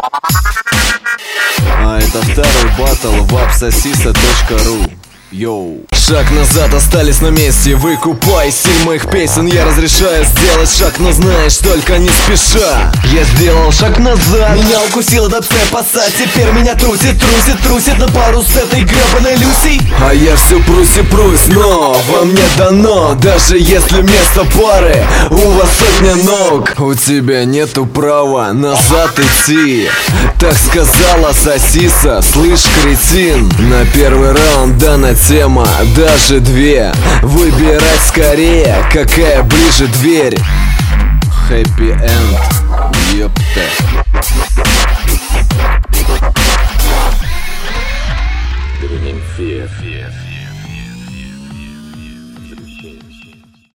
А это второй батл в appsasisa.ru. Йоу. Шаг назад, остались на месте. Выкупай стиль моих песен. Я разрешаю сделать шаг, но знаешь, только не спеша. Я сделал шаг назад. Меня укусила дабстеп-оса. Теперь меня трусит на пару с этой гребаной Люси. А я все прусь, но вам не дано. Даже если вместо пары у вас сотня ног, у тебя нету права назад идти. Так сказала Сосиса, слышь, кретин. На первый раунд дана тема, даже две. Выбирать скорее, какая ближе дверь. Happy end, ёпта. Fear.